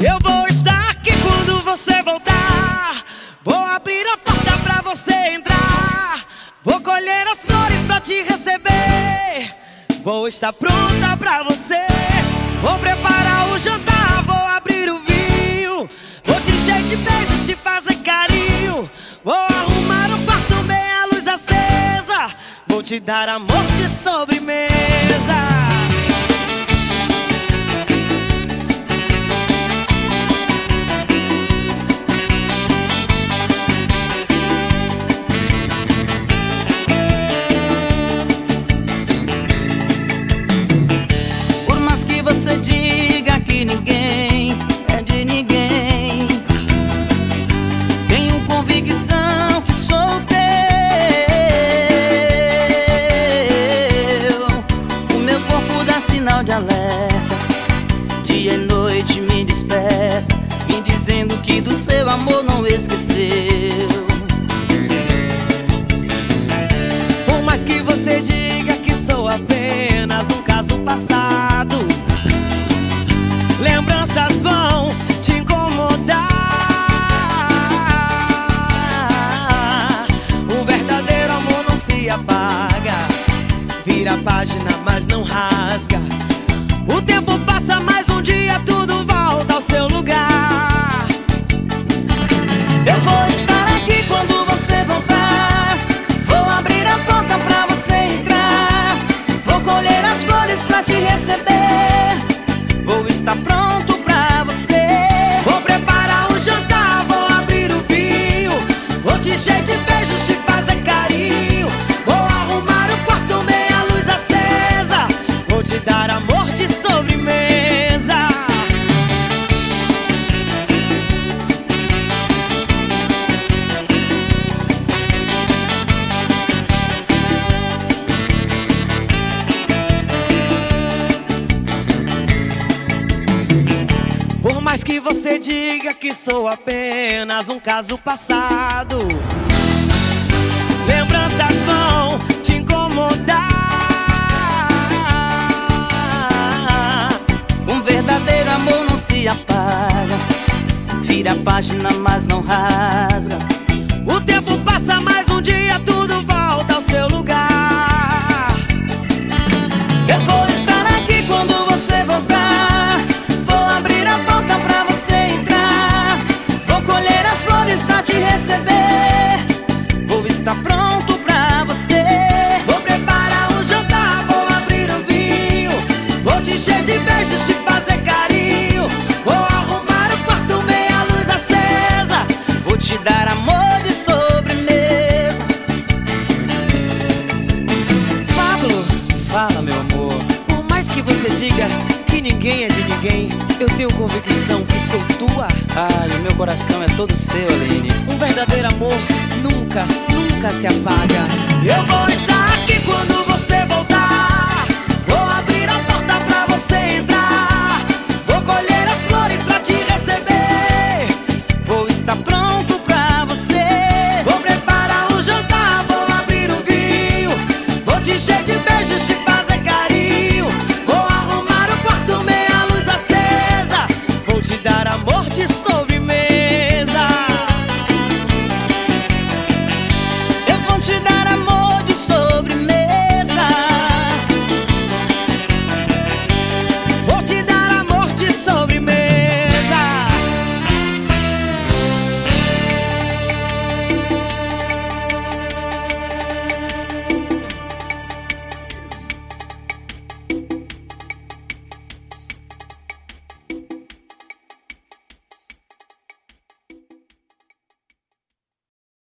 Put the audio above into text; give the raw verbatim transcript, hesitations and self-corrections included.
Eu vou estar aqui quando você voltar. Vou abrir a porta pra você entrar. Vou colher as flores pra te receber. Vou estar pronta pra você. Vou preparar o jantar, vou abrir o vinho. Vou te encher de beijos, te fazer carinho. Vou arrumar o quarto bem a luz acesa. Vou te dar amor de sobremesa. Por mais que você diga que ninguém é de ninguém, tenho convicção que sou teu. O meu corpo dá sinal de alerta, dia e noite me desperta, me dizendo que do seu amor não esqueceu. Por mais que você diga que sou apenas um caso passado, lembranças vão te incomodar. O verdadeiro amor não se apaga, vira a página, mas não rasga. O tempo passa, mais um dia tudo volta ao seu lugar. Eu vou estar aqui quando você voltar. Vou abrir a porta pra você entrar. Vou colher as flores pra te receber. Vou estar pronto pra você. Vou preparar o jantar, vou abrir o vinho. Vou te encher de beijos, te fazer carinho. Vou arrumar o quarto bem a luz acesa. Vou te dar amor de sobremesa. Por mais que você diga que sou apenas um caso passado, lembranças vão te incomodar. Um verdadeiro amor não se apaga, vira a página, mas não rasga. O tempo passa, mais um dia tudo volta ao seu lugar. Eu vou estar aqui quando você voltar. Vou abrir a porta pra você entrar. Vou colher as flores pra te receber. Vou estar pronto pra você. Vou preparar o jantar, vou abrir o vinho. Vou te encher de beijos, te fazer carinho. Vou arrumar o quarto bem a luz acesa. Vou te dar amor de sobremesa. Pablo, Fala, meu amor. por mais que você diga que ninguém é de ninguém, eu tenho convicção que sou tua. Ai, o meu coração é todo seu, Aline. Um verdadeiro amor nunca, nunca se apaga. Eu vou estar aqui quando você voltar. Vou abrir a porta pra você entrar.